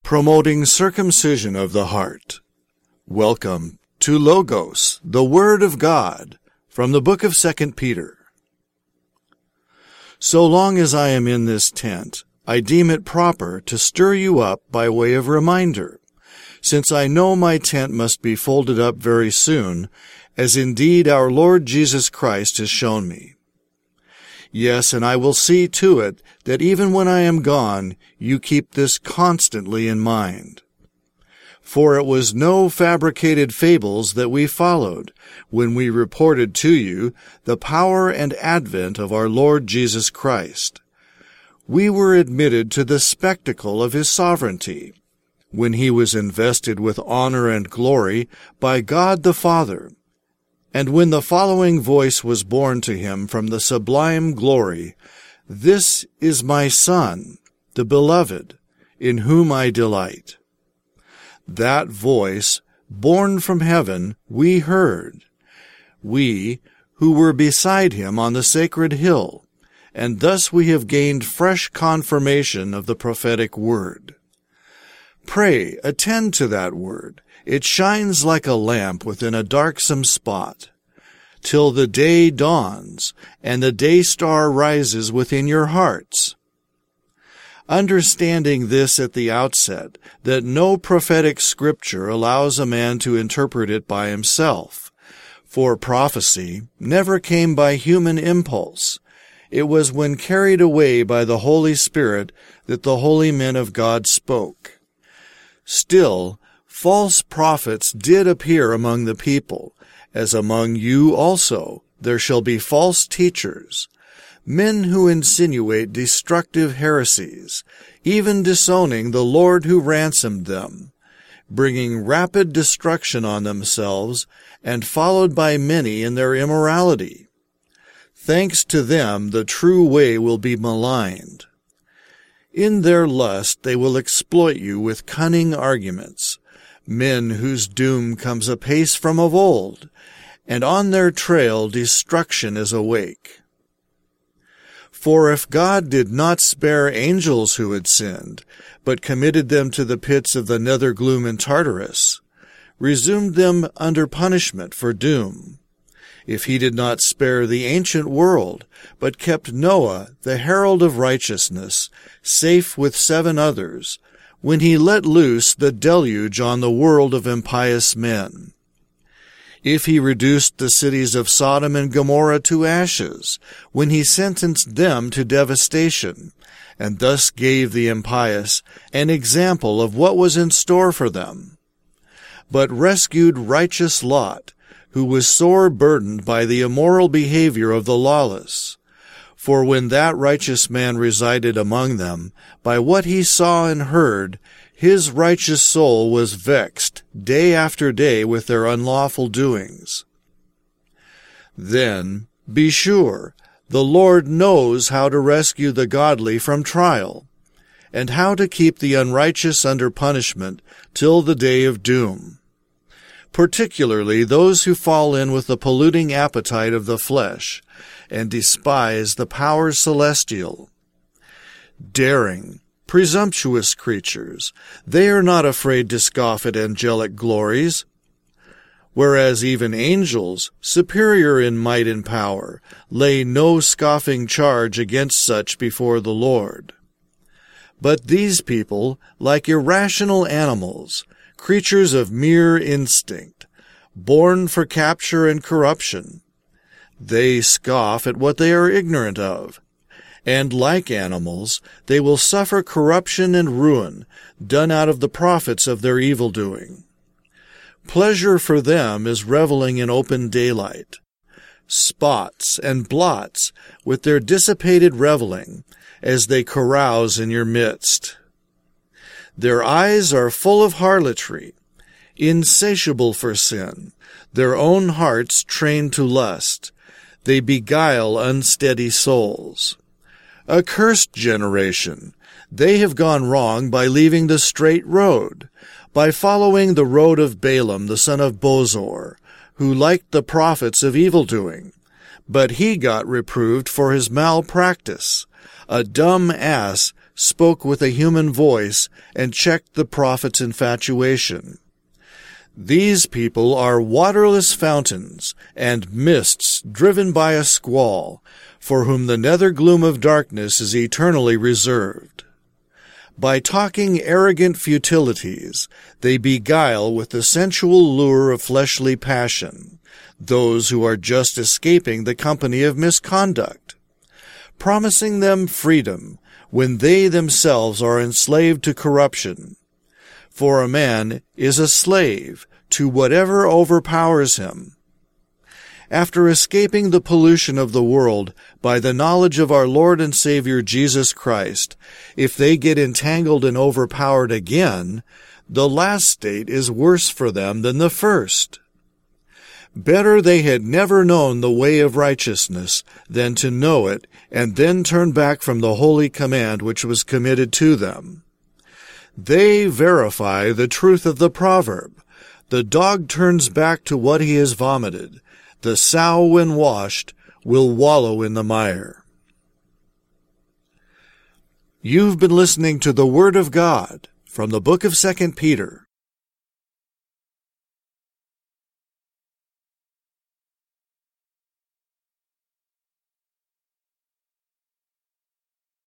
promoting circumcision of the heart. Welcome to Logos, the Word of God, from the book of 2 Peter. So long as I am in this tent, I deem it proper to stir you up by way of reminder, since I know my tent must be folded up very soon, as indeed our Lord Jesus Christ has shown me. Yes, and I will see to it that even when I am gone, you keep this constantly in mind. For it was no fabricated fables that we followed when we reported to you the power and advent of our Lord Jesus Christ. We were admitted to the spectacle of his sovereignty, when he was invested with honor and glory by God the Father, and when the following voice was borne to him from the sublime glory, "This is my Son, the Beloved, in whom I delight." That voice, borne from heaven, we heard, we who were beside him on the sacred hill, and thus we have gained fresh confirmation of the prophetic word. Pray, attend to that word. It shines like a lamp within a darksome spot, till the day dawns and the day star rises within your hearts. Understanding this at the outset, that no prophetic scripture allows a man to interpret it by himself, for prophecy never came by human impulse. It was when carried away by the Holy Spirit that the holy men of God spoke. Still, false prophets did appear among the people, as among you also there shall be false teachers, men who insinuate destructive heresies, even disowning the Lord who ransomed them, bringing rapid destruction on themselves, and followed by many in their immorality. Thanks to them, the true way will be maligned. In their lust they will exploit you with cunning arguments, men whose doom comes apace from of old, and on their trail destruction is awake. For if God did not spare angels who had sinned, but committed them to the pits of the nether gloom in Tartarus, resumed them under punishment for doom, if he did not spare the ancient world, but kept Noah, the herald of righteousness, safe with 7 others, when he let loose the deluge on the world of impious men, if he reduced the cities of Sodom and Gomorrah to ashes, when he sentenced them to devastation, and thus gave the impious an example of what was in store for them, but rescued righteous Lot, who was sore burdened by the immoral behavior of the lawless. For when that righteous man resided among them, by what he saw and heard, his righteous soul was vexed day after day with their unlawful doings. Then, be sure, the Lord knows how to rescue the godly from trial, and how to keep the unrighteous under punishment till the day of doom, particularly those who fall in with the polluting appetite of the flesh, and despise the powers celestial. Daring, presumptuous creatures, they are not afraid to scoff at angelic glories, whereas even angels, superior in might and power, lay no scoffing charge against such before the Lord. But these people, like irrational animals, creatures of mere instinct, born for capture and corruption, they scoff at what they are ignorant of, and like animals, they will suffer corruption and ruin done out of the profits of their evil-doing. Pleasure for them is reveling in open daylight, spots and blots with their dissipated reveling as they carouse in your midst. Their eyes are full of harlotry, insatiable for sin, their own hearts trained to lust. They beguile unsteady souls. A cursed generation, they have gone wrong by leaving the straight road, by following the road of Balaam the son of Bosor, who liked the prophets of evil-doing, but he got reproved for his malpractice, a dumb ass spoke with a human voice and checked the prophet's infatuation. These people are waterless fountains and mists driven by a squall, for whom the nether gloom of darkness is eternally reserved. By talking arrogant futilities, they beguile with the sensual lure of fleshly passion those who are just escaping the company of misconduct, promising them freedom when they themselves are enslaved to corruption. For a man is a slave to whatever overpowers him. After escaping the pollution of the world by the knowledge of our Lord and Savior Jesus Christ, if they get entangled and overpowered again, the last state is worse for them than the first. Better they had never known the way of righteousness than to know it and then turn back from the holy command which was committed to them. They verify the truth of the proverb, "The dog turns back to what he has vomited. The sow, when washed, will wallow in the mire." You've been listening to the Word of God from the book of 2 Peter.